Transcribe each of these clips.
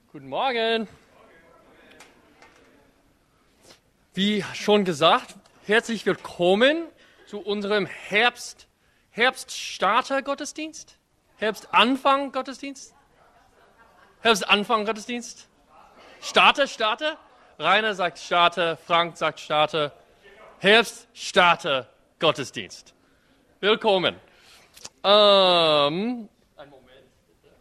Guten Morgen. Wie schon gesagt, herzlich willkommen zu unserem Herbststarter-Gottesdienst. Herbstanfang-Gottesdienst. Herbstanfang-Gottesdienst. Starter. Rainer sagt Starter, Frank sagt Starter. Herbststarter-Gottesdienst. Willkommen. Einen Moment, bitte.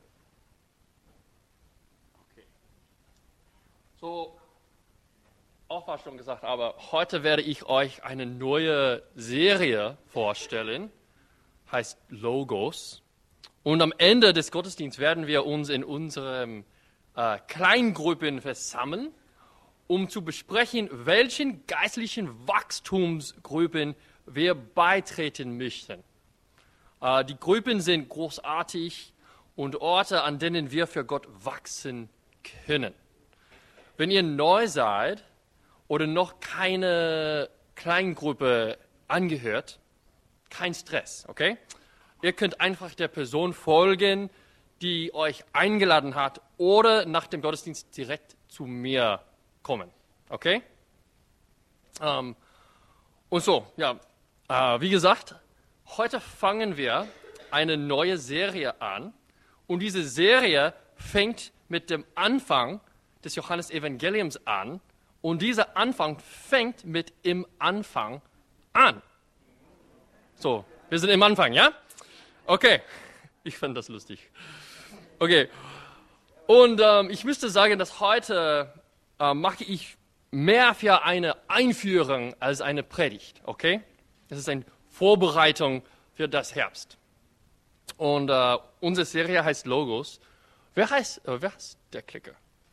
Okay. So, auch war schon gesagt, aber heute werde ich euch eine neue Serie vorstellen, heißt Logos. Und am Ende des Gottesdienstes werden wir uns in unseren Kleingruppen versammeln, um zu besprechen, welchen geistlichen Wachstumsgruppen wir beitreten möchten. Die Gruppen sind großartig und Orte, an denen wir für Gott wachsen können. Wenn ihr neu seid oder noch keine Kleingruppe angehört, kein Stress, okay? Ihr könnt einfach der Person folgen, die euch eingeladen hat, oder nach dem Gottesdienst direkt zu mir kommen, okay? Und so, ja, wie gesagt, heute fangen wir eine neue Serie an und diese Serie fängt mit dem Anfang des Johannesevangeliums an und dieser Anfang fängt mit im Anfang an. So, wir sind im Anfang, ja? Okay, ich fand das lustig. Okay, und ich müsste sagen, dass heute mache ich mehr für eine Einführung als eine Predigt, okay? Das ist eine Vorbereitung für das Herbst. Und unsere Serie heißt Logos. Wer heißt der Klicker?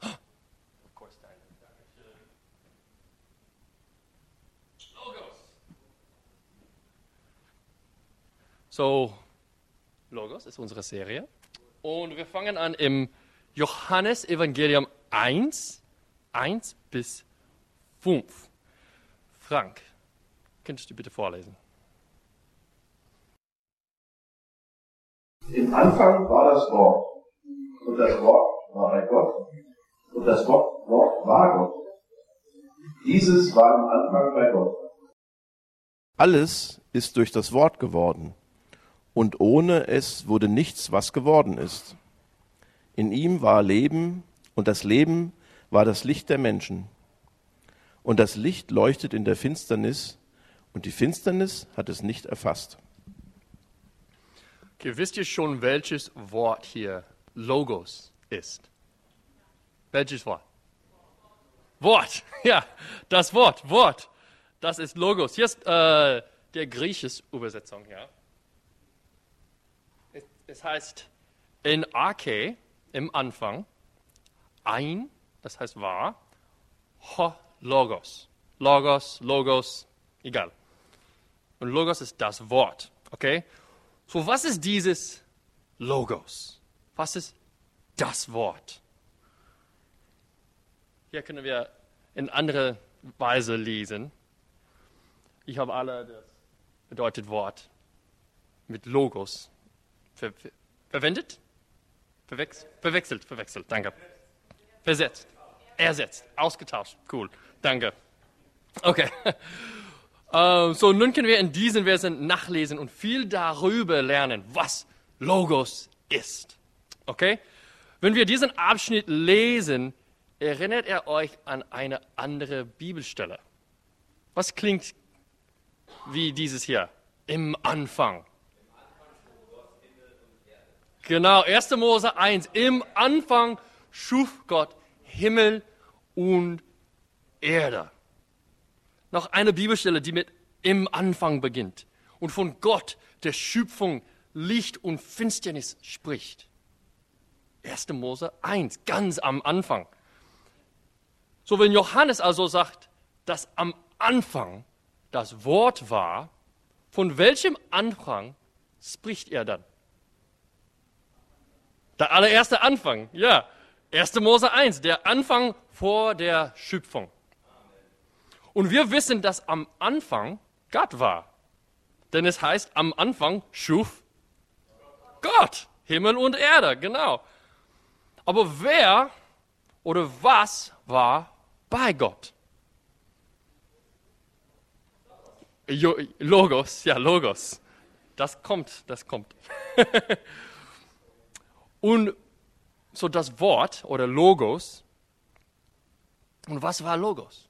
Logos. So, Logos ist unsere Serie. Und wir fangen an im Johannesevangelium 1 bis 5. Frank, könntest du bitte vorlesen? Im Anfang war das Wort, und das Wort war bei Gott, und das Wort war Gott. Dieses war am Anfang bei Gott. Alles ist durch das Wort geworden, und ohne es wurde nichts, was geworden ist. In ihm war Leben, und das Leben war das Licht der Menschen. Und das Licht leuchtet in der Finsternis, und die Finsternis hat es nicht erfasst. Okay, wisst ihr schon, welches Wort hier Logos ist? Welches Wort? Wort, ja, das Wort. Das ist Logos. Hier ist der griechische Übersetzung, ja. Es heißt in Arche, im Anfang, ein, das heißt wahr, ho, Logos. Logos, egal. Und Logos ist das Wort, okay? So, was ist dieses Logos? Was ist das Wort? Hier können wir in andere Weise lesen. Ich habe alle das bedeutet Wort mit Logos verwendet? Verwechselt, danke. Versetzt, ersetzt, ausgetauscht, cool, danke. Okay. So, nun können wir in diesen Versen nachlesen und viel darüber lernen, was Logos ist. Okay? Wenn wir diesen Abschnitt lesen, erinnert er euch an eine andere Bibelstelle. Was klingt wie dieses hier? Im Anfang. Genau, 1. Mose 1. Im Anfang schuf Gott Himmel und Erde. Noch eine Bibelstelle, die mit im Anfang beginnt und von Gott, der Schöpfung, Licht und Finsternis spricht. 1. Mose 1, ganz am Anfang. So, wenn Johannes also sagt, dass am Anfang das Wort war, von welchem Anfang spricht er dann? Der allererste Anfang, ja. 1. Mose 1, der Anfang vor der Schöpfung. Und wir wissen, dass am Anfang Gott war. Denn es heißt, am Anfang schuf Gott Himmel und Erde, genau. Aber wer oder was war bei Gott? Logos, ja, Logos. Das kommt. Und so das Wort oder Logos. Und was war Logos?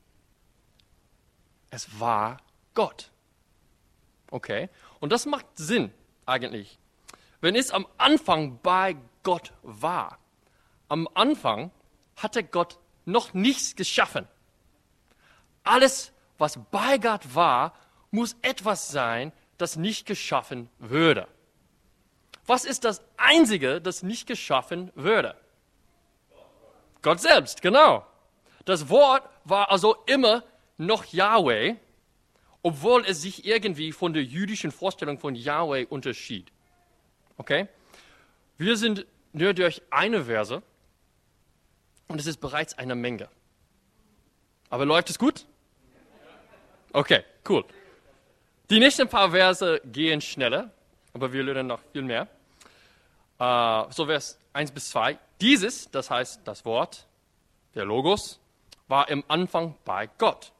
Es war Gott. Okay, und das macht Sinn eigentlich. Wenn es am Anfang bei Gott war, am Anfang hatte Gott noch nichts geschaffen. Alles, was bei Gott war, muss etwas sein, das nicht geschaffen würde. Was ist das Einzige, das nicht geschaffen würde? Gott selbst, genau. Das Wort war also immer noch Yahweh, obwohl es sich irgendwie von der jüdischen Vorstellung von Yahweh unterschied. Okay? Wir sind nur durch eine Verse und es ist bereits eine Menge. Aber läuft es gut? Okay, cool. Die nächsten paar Verse gehen schneller, aber wir lernen noch viel mehr. So Vers 1 bis 2. Dieses, das heißt das Wort, der Logos, war im Anfang bei Gott.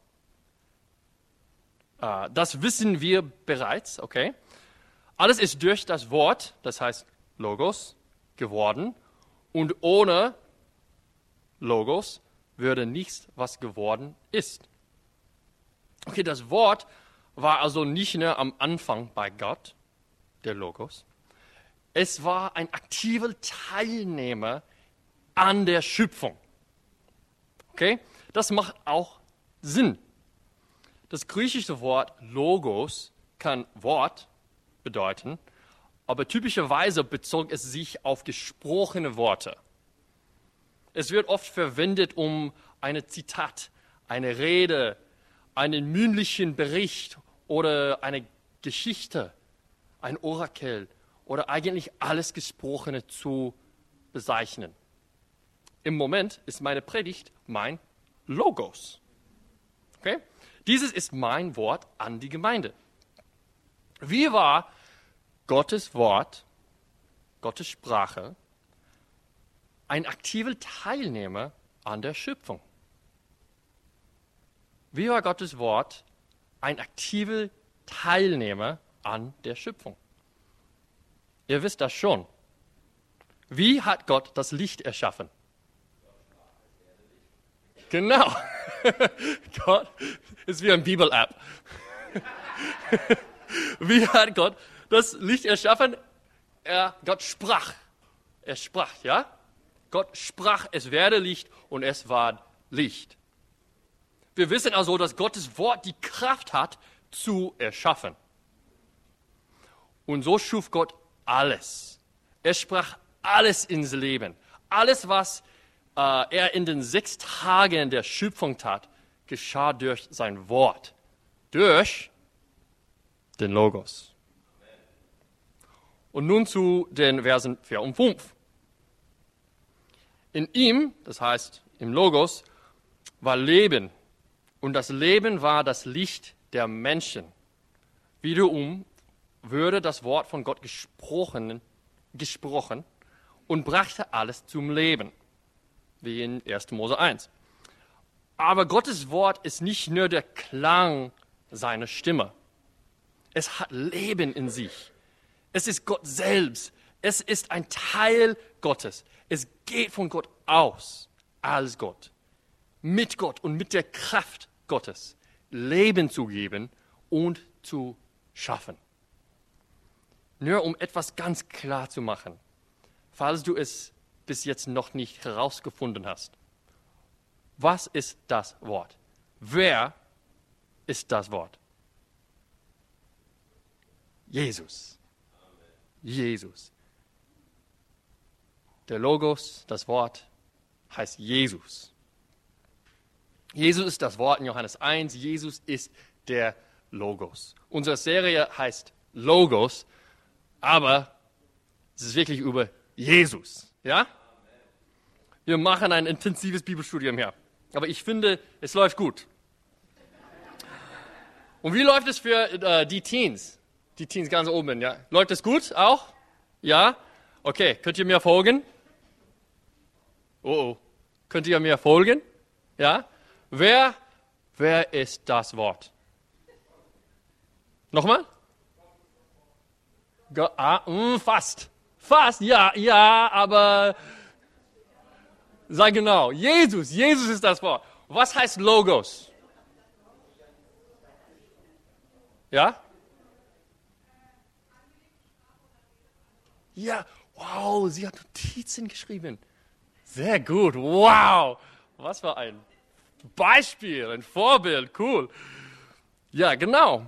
Das wissen wir bereits, okay? Alles ist durch das Wort, das heißt Logos, geworden. Und ohne Logos würde nichts, was geworden ist. Okay, das Wort war also nicht nur am Anfang bei Gott, der Logos. Es war ein aktiver Teilnehmer an der Schöpfung. Okay, das macht auch Sinn. Das griechische Wort Logos kann Wort bedeuten, aber typischerweise bezog es sich auf gesprochene Worte. Es wird oft verwendet, um ein Zitat, eine Rede, einen mündlichen Bericht oder eine Geschichte, ein Orakel oder eigentlich alles Gesprochene zu bezeichnen. Im Moment ist meine Predigt mein Logos. Okay? Dieses ist mein Wort an die Gemeinde. Wie war Gottes Wort, Gottes Sprache, ein aktiver Teilnehmer an der Schöpfung? Wie war Gottes Wort ein aktiver Teilnehmer an der Schöpfung? Ihr wisst das schon. Wie hat Gott das Licht erschaffen? Genau. Gott ist wie eine Bibel-App. Wie hat Gott das Licht erschaffen? Gott sprach. Er sprach, ja? Gott sprach, es werde Licht und es war Licht. Wir wissen also, dass Gottes Wort die Kraft hat, zu erschaffen. Und so schuf Gott alles. Er sprach alles ins Leben. Alles, was er in den 6 Tagen der Schöpfung tat, geschah durch sein Wort. Durch den Logos. Und nun zu den Versen 4 und 5. In ihm, das heißt im Logos, war Leben. Und das Leben war das Licht der Menschen. Wiederum würde das Wort von Gott gesprochen und brachte alles zum Leben. Wie in 1. Mose 1. Aber Gottes Wort ist nicht nur der Klang seiner Stimme. Es hat Leben in sich. Es ist Gott selbst. Es ist ein Teil Gottes. Es geht von Gott aus, als Gott. Mit Gott und mit der Kraft Gottes Leben zu geben und zu schaffen. Nur um etwas ganz klar zu machen, falls du es bis jetzt noch nicht herausgefunden hast. Was ist das Wort? Wer ist das Wort? Jesus. Jesus. Der Logos, das Wort, heißt Jesus. Jesus ist das Wort in Johannes 1. Jesus ist der Logos. Unsere Serie heißt Logos, aber es ist wirklich über Jesus. Ja? Wir machen ein intensives Bibelstudium hier. Aber ich finde, es läuft gut. Und wie läuft es für die Teens? Die Teens ganz oben, ja? Läuft es gut auch? Ja? Okay, könnt ihr mir folgen? Oh. Könnt ihr mir folgen? Ja? Wer ist das Wort? Nochmal? Fast. Fast, ja, aber sei genau. Jesus ist das Wort. Was heißt Logos? Ja? Ja, wow, sie hat Notizen geschrieben. Sehr gut, wow. Was für ein Beispiel, ein Vorbild, cool. Ja, genau.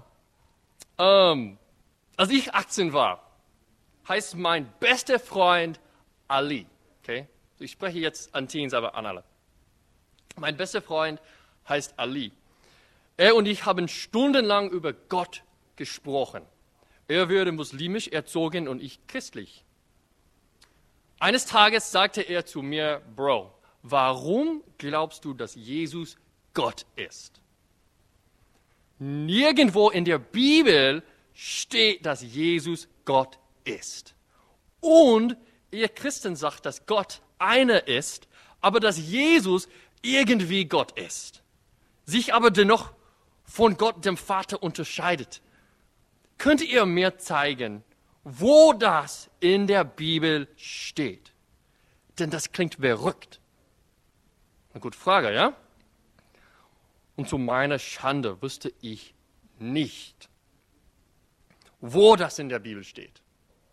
Als ich 18 war, heißt mein bester Freund Ali. Okay? Ich spreche jetzt an Teens, aber an alle. Mein bester Freund heißt Ali. Er und ich haben stundenlang über Gott gesprochen. Er wurde muslimisch erzogen und ich christlich. Eines Tages sagte er zu mir, Bro, warum glaubst du, dass Jesus Gott ist? Nirgendwo in der Bibel steht, dass Jesus Gott ist. Und ihr Christen sagt, dass Gott einer ist, aber dass Jesus irgendwie Gott ist, sich aber dennoch von Gott, dem Vater, unterscheidet. Könnt ihr mir zeigen, wo das in der Bibel steht? Denn das klingt verrückt. Eine gute Frage, ja? Und zu meiner Schande wusste ich nicht, wo das in der Bibel steht.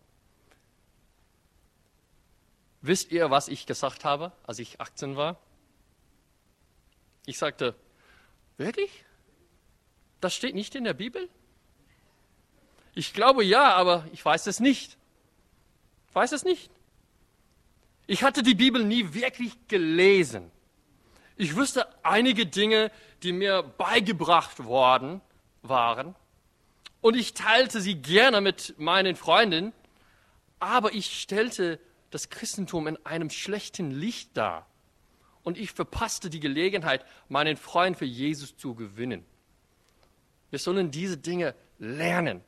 Wisst ihr, was ich gesagt habe, als ich 18 war? Ich sagte, wirklich? Das steht nicht in der Bibel? Ich glaube ja, aber ich weiß es nicht. Ich weiß es nicht. Ich hatte die Bibel nie wirklich gelesen. Ich wusste einige Dinge, die mir beigebracht worden waren. Und ich teilte sie gerne mit meinen Freunden. Aber ich stellte das Christentum in einem schlechten Licht dar. Und ich verpasste die Gelegenheit, meinen Freund für Jesus zu gewinnen. Wir sollen diese Dinge lernen.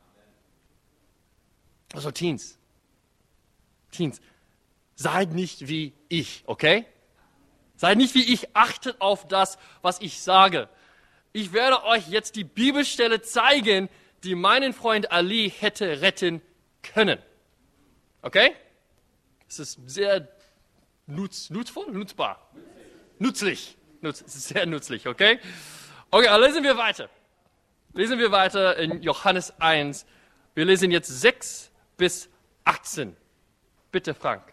Also Teens, seid nicht wie ich, okay? Seid nicht wie ich, achtet auf das, was ich sage. Ich werde euch jetzt die Bibelstelle zeigen, die meinen Freund Ali hätte retten können. Okay? Es ist sehr nutzbar. Nützlich. Es ist sehr nützlich, okay? Okay, also lesen wir weiter. Lesen wir weiter in Johannes 1. Wir lesen jetzt 6 bis 18. Bitte, Frank.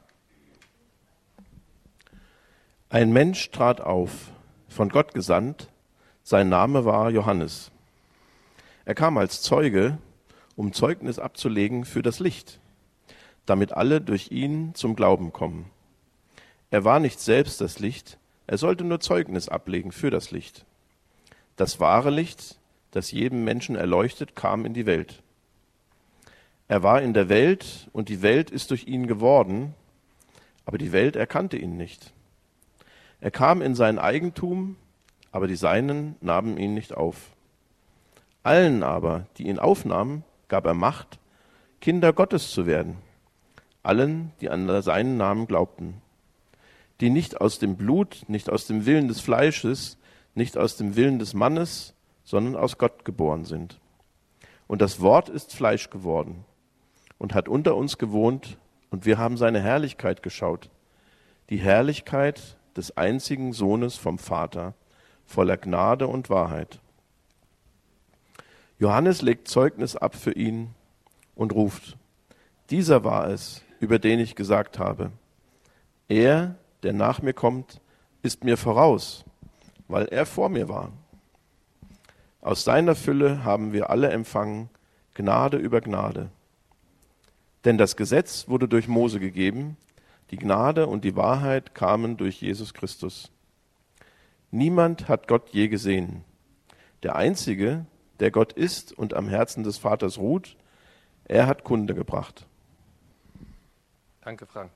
Ein Mensch trat auf, von Gott gesandt, sein Name war Johannes. Er kam als Zeuge, um Zeugnis abzulegen für das Licht, damit alle durch ihn zum Glauben kommen. Er war nicht selbst das Licht, er sollte nur Zeugnis ablegen für das Licht. Das wahre Licht, das jedem Menschen erleuchtet, kam in die Welt. Er war in der Welt und die Welt ist durch ihn geworden, aber die Welt erkannte ihn nicht. Er kam in sein Eigentum, aber die Seinen nahmen ihn nicht auf. Allen aber, die ihn aufnahmen, gab er Macht, Kinder Gottes zu werden. Allen, die an seinen Namen glaubten. Die nicht aus dem Blut, nicht aus dem Willen des Fleisches, nicht aus dem Willen des Mannes, sondern aus Gott geboren sind. Und das Wort ist Fleisch geworden und hat unter uns gewohnt, und wir haben seine Herrlichkeit geschaut. Die Herrlichkeit des einzigen Sohnes vom Vater, voller Gnade und Wahrheit. Johannes legt Zeugnis ab für ihn und ruft: Dieser war es, über den ich gesagt habe: Er, der nach mir kommt, ist mir voraus, weil er vor mir war. Aus seiner Fülle haben wir alle empfangen, Gnade über Gnade. Denn das Gesetz wurde durch Mose gegeben, die Gnade und die Wahrheit kamen durch Jesus Christus. Niemand hat Gott je gesehen. Der Einzige, der Gott ist und am Herzen des Vaters ruht, er hat Kunde gebracht. Danke, Frank.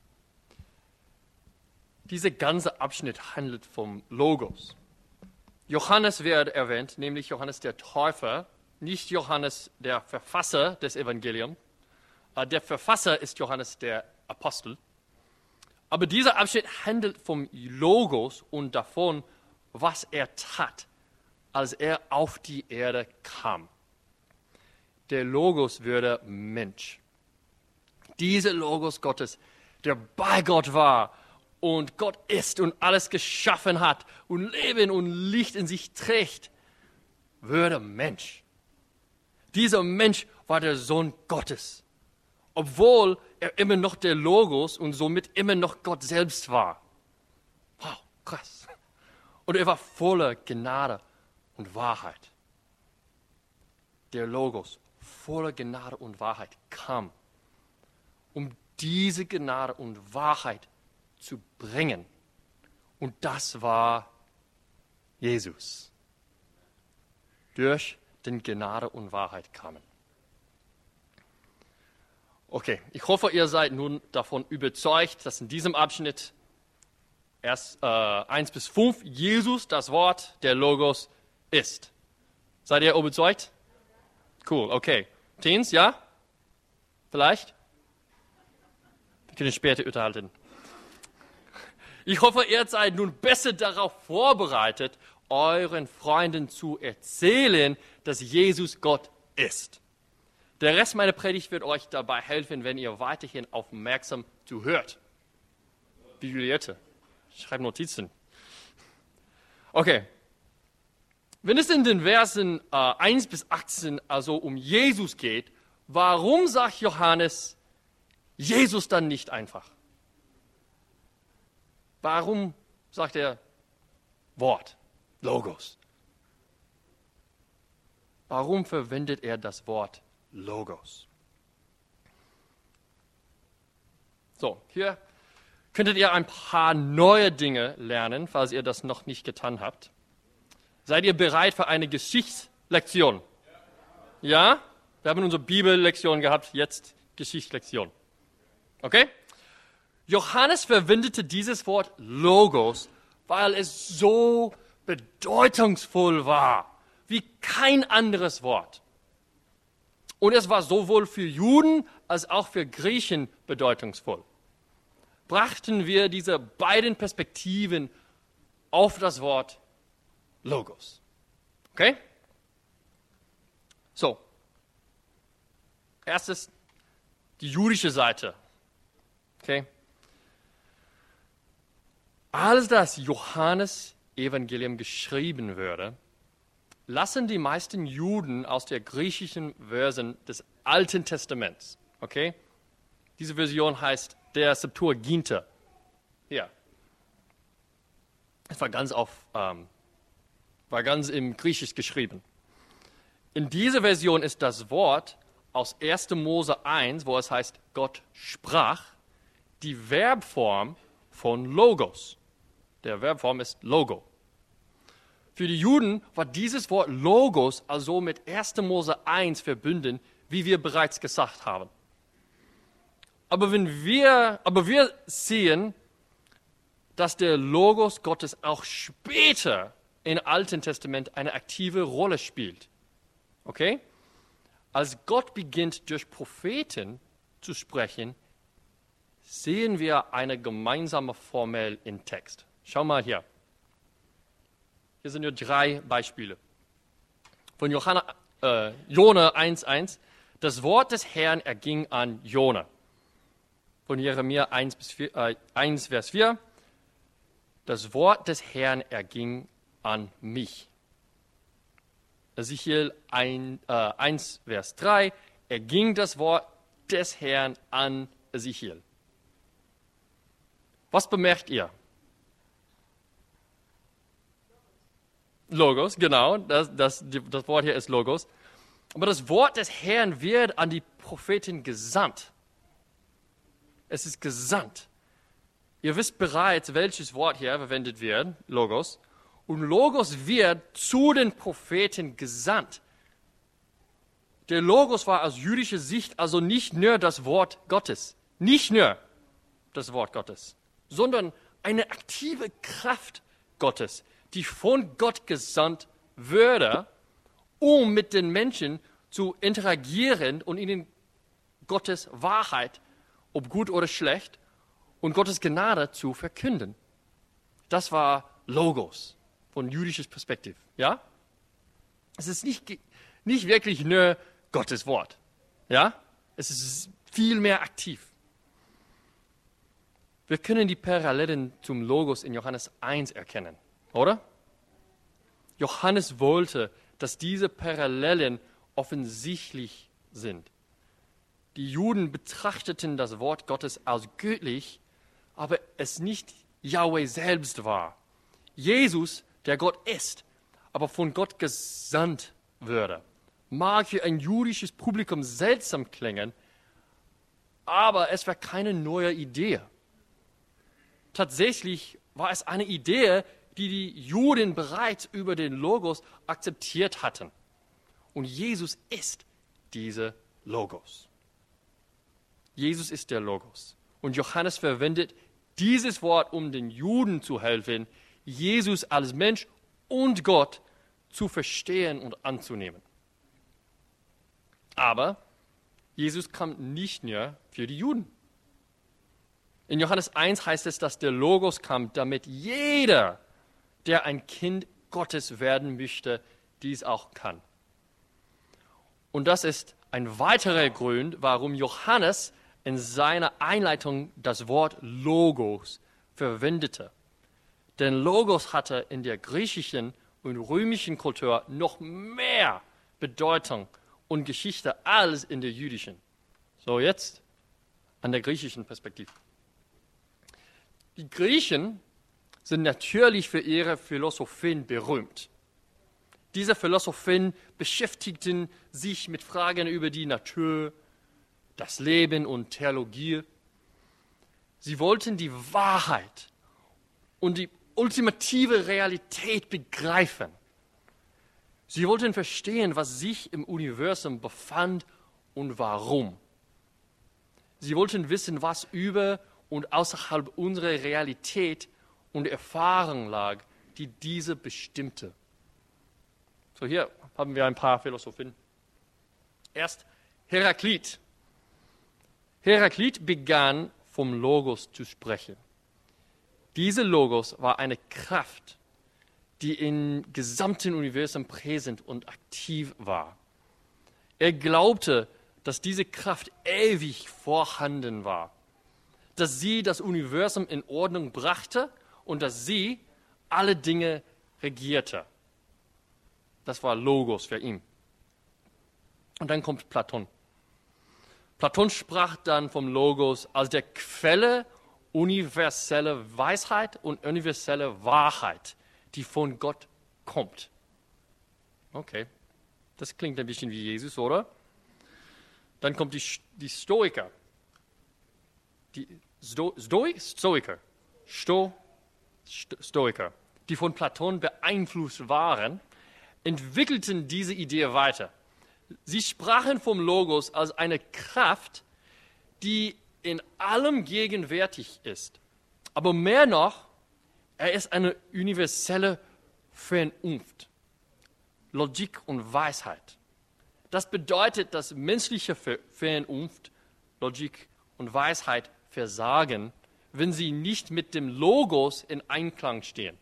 Dieser ganze Abschnitt handelt vom Logos. Johannes wird erwähnt, nämlich Johannes der Täufer, nicht Johannes der Verfasser des Evangeliums. Der Verfasser ist Johannes der Apostel. Aber dieser Abschnitt handelt vom Logos und davon, was er tat, als er auf die Erde kam. Der Logos wurde Mensch. Dieser Logos Gottes, der bei Gott war und Gott ist und alles geschaffen hat und Leben und Licht in sich trägt, wurde Mensch. Dieser Mensch war der Sohn Gottes, obwohl er immer noch der Logos und somit immer noch Gott selbst war. Wow, krass. Und er war voller Gnade und Wahrheit. Der Logos, voller Gnade und Wahrheit, kam, um diese Gnade und Wahrheit zu bringen. Und das war Jesus. Durch den Gnade und Wahrheit kamen. Okay, ich hoffe, ihr seid nun davon überzeugt, dass in diesem Abschnitt 1 bis 5 Jesus das Wort, der Logos, ist. Seid ihr überzeugt? Cool, okay. Teens, ja? Vielleicht? Wir können später unterhalten. Ich hoffe, ihr seid nun besser darauf vorbereitet, euren Freunden zu erzählen, dass Jesus Gott ist. Der Rest meiner Predigt wird euch dabei helfen, wenn ihr weiterhin aufmerksam zuhört. Wie Juliette. Schreibt Notizen. Okay. Wenn es in den Versen 1 bis 18 also um Jesus geht, warum sagt Johannes Jesus dann nicht einfach? Warum sagt er Wort, Logos? Warum verwendet er das Wort Logos? So, hier könntet ihr ein paar neue Dinge lernen, falls ihr das noch nicht getan habt. Seid ihr bereit für eine Geschichtslektion? Ja? Wir haben unsere Bibellektion gehabt, jetzt Geschichtslektion. Okay? Johannes verwendete dieses Wort Logos, weil es so bedeutungsvoll war, wie kein anderes Wort. Und es war sowohl für Juden als auch für Griechen bedeutungsvoll. Brachten wir diese beiden Perspektiven auf das Wort Logos. Okay? So. Erstes die jüdische Seite. Okay? Als das Johannes-Evangelium geschrieben wurde, lassen die meisten Juden aus der griechischen Version des Alten Testaments. Okay? Diese Version heißt der Septuaginta. Hier. Es war ganz im Griechisch geschrieben. In dieser Version ist das Wort aus 1. Mose 1, wo es heißt, Gott sprach, die Verbform von Logos. Der Verbform ist Logo. Für die Juden war dieses Wort Logos also mit 1. Mose 1 verbunden, wie wir bereits gesagt haben. Aber wir sehen, dass der Logos Gottes auch später im Alten Testament eine aktive Rolle spielt. Okay? Als Gott beginnt, durch Propheten zu sprechen, sehen wir eine gemeinsame Formel im Text. Schau mal hier. Hier sind nur 3 Beispiele. Von Jona 1,1. Das Wort des Herrn erging an Jona. Von Jeremia 1, Vers 4. Das Wort des Herrn erging an mich. Ezechiel 1, Vers 3. Erging das Wort des Herrn an Ezechiel. Was bemerkt ihr? Logos, genau. Das Wort hier ist Logos. Aber das Wort des Herrn wird an die Propheten gesandt. Es ist gesandt. Ihr wisst bereits, welches Wort hier verwendet wird, Logos. Und Logos wird zu den Propheten gesandt. Der Logos war aus jüdischer Sicht also nicht nur das Wort Gottes, sondern eine aktive Kraft Gottes, die von Gott gesandt würde, um mit den Menschen zu interagieren und ihnen Gottes Wahrheit, ob gut oder schlecht, und Gottes Gnade zu verkünden. Das war Logos von jüdischer Perspektive. Ja? Es ist nicht wirklich nur Gottes Wort. Ja? Es ist viel mehr aktiv. Wir können die Parallelen zum Logos in Johannes 1 erkennen, oder? Johannes wollte, dass diese Parallelen offensichtlich sind. Die Juden betrachteten das Wort Gottes als göttlich, aber es nicht Yahweh selbst war. Jesus, der Gott ist, aber von Gott gesandt würde. Mag für ein jüdisches Publikum seltsam klingen, aber es war keine neue Idee. Tatsächlich war es eine Idee, die Juden bereits über den Logos akzeptiert hatten. Und Jesus ist diese Logos. Jesus ist der Logos. Und Johannes verwendet dieses Wort, um den Juden zu helfen, Jesus als Mensch und Gott zu verstehen und anzunehmen. Aber Jesus kam nicht nur für die Juden. In Johannes 1 heißt es, dass der Logos kam, damit jeder, der ein Kind Gottes werden möchte, dies auch kann. Und das ist ein weiterer Grund, warum Johannes in seiner Einleitung das Wort Logos verwendete. Denn Logos hatte in der griechischen und römischen Kultur noch mehr Bedeutung und Geschichte als in der jüdischen. So, jetzt an der griechischen Perspektive. Die Griechen sind natürlich für ihre Philosophien berühmt. Diese Philosophien beschäftigten sich mit Fragen über die Natur, das Leben und Theologie. Sie wollten die Wahrheit und die ultimative Realität begreifen. Sie wollten verstehen, was sich im Universum befand und warum. Sie wollten wissen, was über und außerhalb unserer Realität und Erfahrung lag, die diese bestimmte. So, hier haben wir ein paar Philosophen. Erst Heraklit. Heraklit begann vom Logos zu sprechen. Diese Logos war eine Kraft, die im gesamten Universum präsent und aktiv war. Er glaubte, dass diese Kraft ewig vorhanden war, dass sie das Universum in Ordnung brachte und dass sie alle Dinge regierte. Das war Logos für ihn. Und dann kommt Platon. Platon sprach dann vom Logos als der Quelle universelle Weisheit und universelle Wahrheit, die von Gott kommt. Okay, das klingt ein bisschen wie Jesus, oder? Dann kommt die Stoiker. Die Stoiker, die von Platon beeinflusst waren, entwickelten diese Idee weiter. Sie sprachen vom Logos als eine Kraft, die in allem gegenwärtig ist. Aber mehr noch, er ist eine universelle Vernunft, Logik und Weisheit. Das bedeutet, dass menschliche Vernunft, Logik und Weisheit versagen, wenn sie nicht mit dem Logos in Einklang stehen.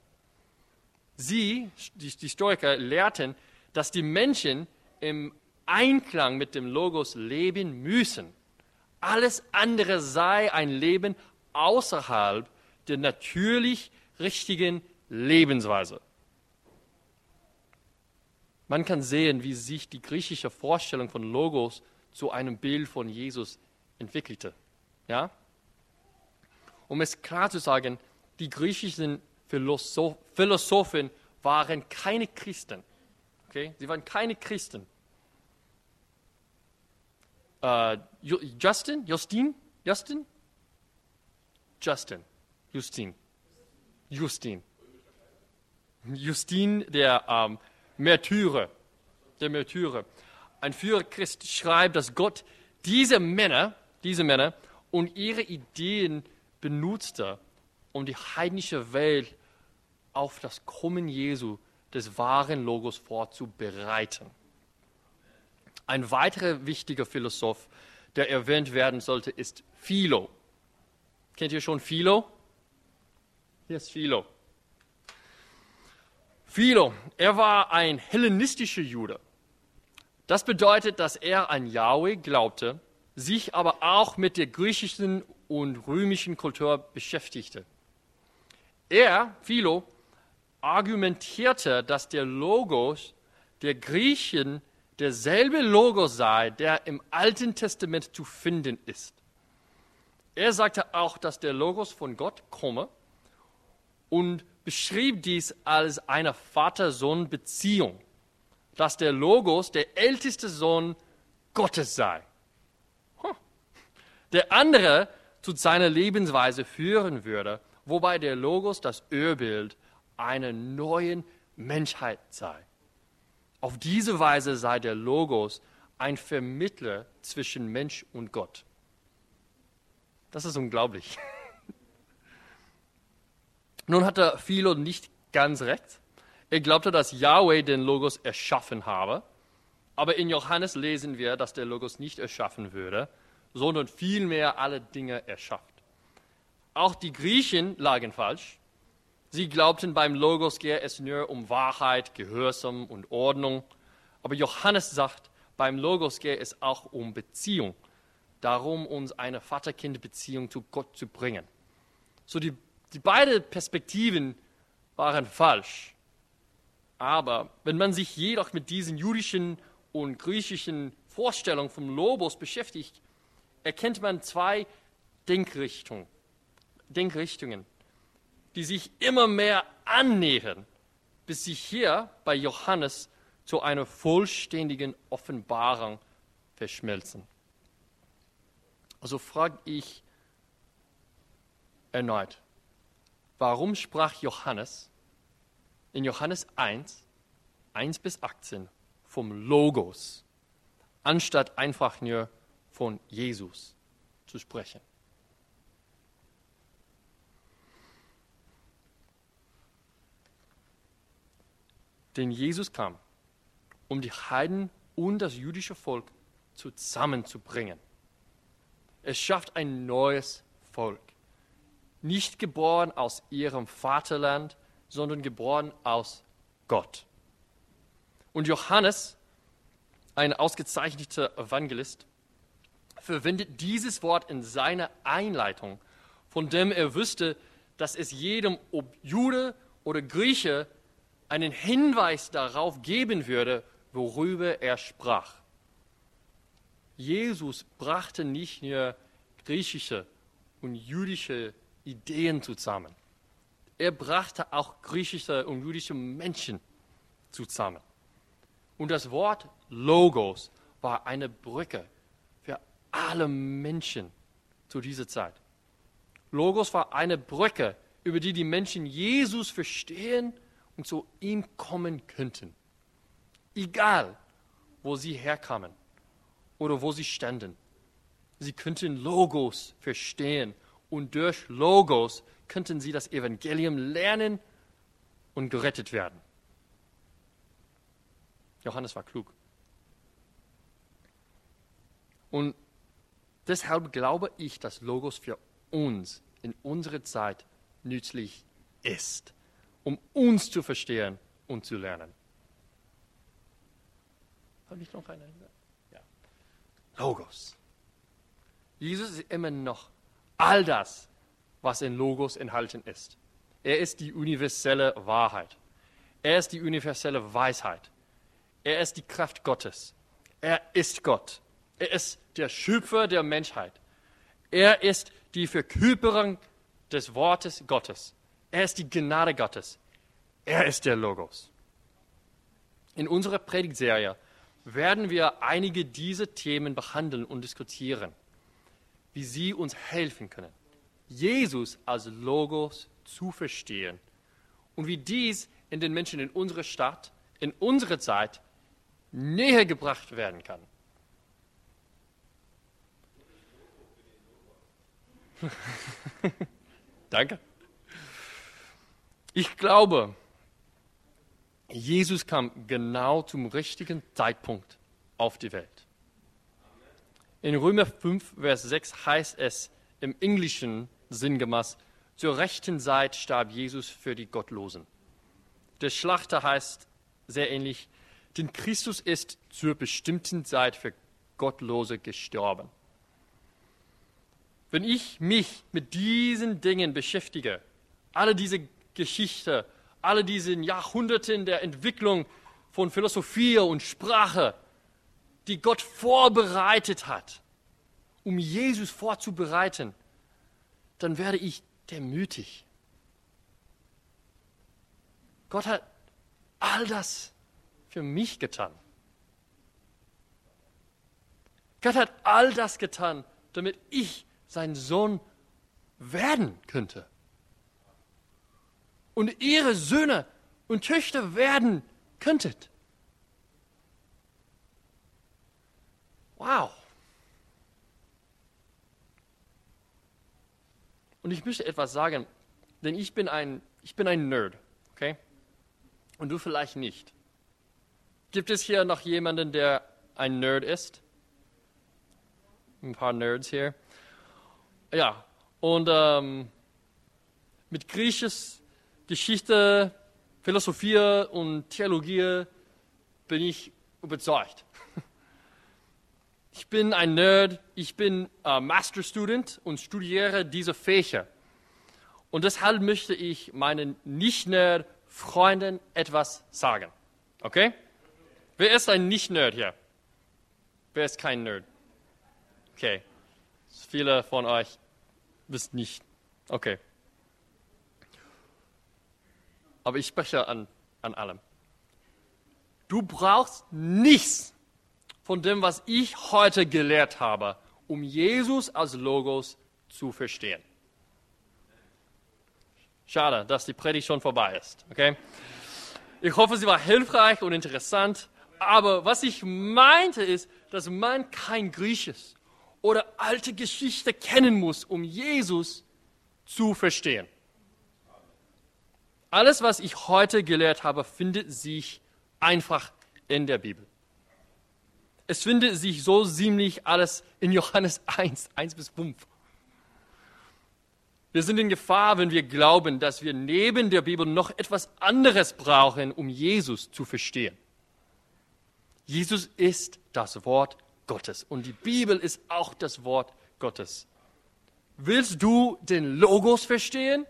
Sie, die Stoiker, lehrten, dass die Menschen im Einklang mit dem Logos leben müssen. Alles andere sei ein Leben außerhalb der natürlich richtigen Lebensweise. Man kann sehen, wie sich die griechische Vorstellung von Logos zu einem Bild von Jesus entwickelte. Ja? Um es klar zu sagen, die griechischen Philosophen waren keine Christen. Okay? Sie waren keine Christen. Justin, der Märtyrer. Ein Führerchrist schreibt, dass Gott diese Männer und ihre Ideen benutzte, um die heidnische Welt auf das Kommen Jesu, des wahren Logos, vorzubereiten. Ein weiterer wichtiger Philosoph, der erwähnt werden sollte, ist Philo. Kennt ihr schon Philo? Hier ist Philo. Philo, er war ein hellenistischer Jude. Das bedeutet, dass er an Yahweh glaubte, sich aber auch mit der griechischen und römischen Kultur beschäftigte. Er, Philo, argumentierte, dass der Logos der Griechen derselbe Logos sei, der im Alten Testament zu finden ist. Er sagte auch, dass der Logos von Gott komme und beschrieb dies als eine Vater-Sohn-Beziehung, dass der Logos der älteste Sohn Gottes sei, der andere zu seiner Lebensweise führen würde, wobei der Logos das Urbild einer neuen Menschheit sei. Auf diese Weise sei der Logos ein Vermittler zwischen Mensch und Gott. Das ist unglaublich. Nun hatte Philo nicht ganz recht. Er glaubte, dass Yahweh den Logos erschaffen habe. Aber in Johannes lesen wir, dass der Logos nicht erschaffen würde, sondern vielmehr alle Dinge erschafft. Auch die Griechen lagen falsch. Sie glaubten, beim Logos gehe es nur um Wahrheit, Gehorsam und Ordnung. Aber Johannes sagt, beim Logos gehe es auch um Beziehung. Darum, uns eine Vater-Kind-Beziehung zu Gott zu bringen. So die beiden Perspektiven waren falsch. Aber wenn man sich jedoch mit diesen jüdischen und griechischen Vorstellungen vom Logos beschäftigt, erkennt man zwei Denkrichtungen, die sich immer mehr annähern, bis sie hier bei Johannes zu einer vollständigen Offenbarung verschmelzen. Also frage ich erneut, warum sprach Johannes in Johannes 1 bis 18 vom Logos, anstatt einfach nur von Jesus zu sprechen? Denn Jesus kam, um die Heiden und das jüdische Volk zusammenzubringen. Es schafft ein neues Volk, nicht geboren aus ihrem Vaterland, sondern geboren aus Gott. Und Johannes, ein ausgezeichneter Evangelist, verwendet dieses Wort in seiner Einleitung, von dem er wusste, dass es jedem, ob Jude oder Grieche, einen Hinweis darauf geben würde, worüber er sprach. Jesus brachte nicht nur griechische und jüdische Ideen zusammen. Er brachte auch griechische und jüdische Menschen zusammen. Und das Wort Logos war eine Brücke für alle Menschen zu dieser Zeit. Logos war eine Brücke, über die die Menschen Jesus verstehen und zu ihm kommen könnten. Egal, wo sie herkamen oder wo sie standen. Sie könnten Logos verstehen und durch Logos könnten sie das Evangelium lernen und gerettet werden. Johannes war klug. Und deshalb glaube ich, dass Logos für uns in unserer Zeit nützlich ist, um uns zu verstehen und zu lernen. Habe ich noch eine? Ja. Logos. Jesus ist immer noch all das, was in Logos enthalten ist. Er ist die universelle Wahrheit. Er ist die universelle Weisheit. Er ist die Kraft Gottes. Er ist Gott. Er ist der Schöpfer der Menschheit. Er ist die Verkörperung des Wortes Gottes. Er ist die Gnade Gottes. Er ist der Logos. In unserer Predigtserie werden wir einige dieser Themen behandeln und diskutieren, wie sie uns helfen können, Jesus als Logos zu verstehen und wie dies in den Menschen in unserer Stadt, in unserer Zeit näher gebracht werden kann. Danke. Ich glaube, Jesus kam genau zum richtigen Zeitpunkt auf die Welt. In Römer 5, Vers 6 heißt es im Englischen sinngemäß, zur rechten Zeit starb Jesus für die Gottlosen. Der Schlachter heißt sehr ähnlich, denn Christus ist zur bestimmten Zeit für Gottlose gestorben. Wenn ich mich mit diesen Dingen beschäftige, alle diese Geschichte, alle diese Jahrhunderten der Entwicklung von Philosophie und Sprache, die Gott vorbereitet hat, um Jesus vorzubereiten, dann werde ich demütig. Gott hat all das für mich getan. Gott hat all das getan, damit ich sein Sohn werden könnte. Und ihre Söhne und Töchter werden könntet. Wow. Und ich möchte etwas sagen, denn ich bin ein Nerd, okay? Und du vielleicht nicht. Gibt es hier noch jemanden, der ein Nerd ist? Ein paar Nerds hier. Ja, und mit Griechisch, Geschichte, Philosophie und Theologie bin ich überzeugt. Ich bin ein Nerd, ich bin Master Student und studiere diese Fächer. Und deshalb möchte ich meinen Nicht-Nerd-Freunden etwas sagen. Okay? Wer ist ein Nicht-Nerd hier? Wer ist kein Nerd? Okay. Viele von euch wissen nicht. Okay. Aber ich spreche an allem. Du brauchst nichts von dem, was ich heute gelehrt habe, um Jesus als Logos zu verstehen. Schade, dass die Predigt schon vorbei ist. Okay? Ich hoffe, sie war hilfreich und interessant. Aber was ich meinte ist, dass man kein Griechisch oder alte Geschichte kennen muss, um Jesus zu verstehen. Alles, was ich heute gelehrt habe, findet sich einfach in der Bibel. Es findet sich so ziemlich alles in Johannes 1 bis 5. Wir sind in Gefahr, wenn wir glauben, dass wir neben der Bibel noch etwas anderes brauchen, um Jesus zu verstehen. Jesus ist das Wort Gottes und die Bibel ist auch das Wort Gottes. Willst du den Logos verstehen?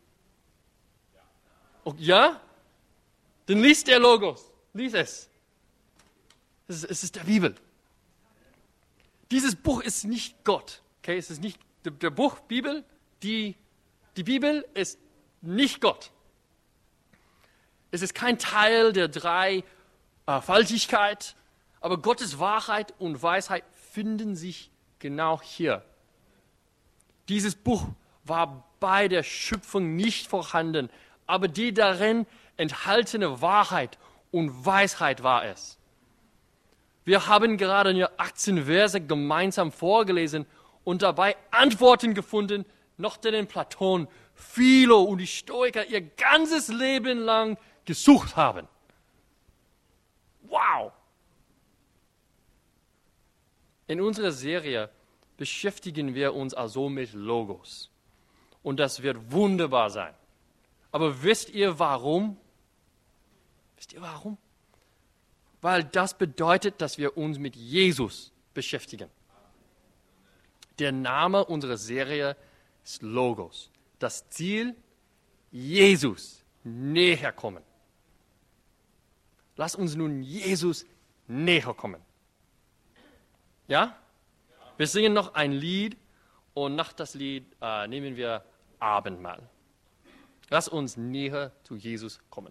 Ja? Dann lies der Logos. Lies es. Es ist der Bibel. Dieses Buch ist nicht Gott. Okay? Es ist nicht der Buch Bibel. Die Bibel ist nicht Gott. Es ist kein Teil der drei Faltigkeit, aber Gottes Wahrheit und Weisheit finden sich genau hier. Dieses Buch war bei der Schöpfung nicht vorhanden, aber die darin enthaltene Wahrheit und Weisheit war es. Wir haben gerade nur 18 Verse gemeinsam vorgelesen und dabei Antworten gefunden, nach denen Platon, Philo und die Stoiker ihr ganzes Leben lang gesucht haben. Wow! In unserer Serie beschäftigen wir uns also mit Logos. Und das wird wunderbar sein. Aber wisst ihr warum? Wisst ihr warum? Weil das bedeutet, dass wir uns mit Jesus beschäftigen. Der Name unserer Serie ist Logos. Das Ziel, Jesus näher kommen. Lass uns nun Jesus näher kommen. Ja? Wir singen noch ein Lied und nach das Lied nehmen wir Abendmahl. Lass uns näher zu Jesus kommen.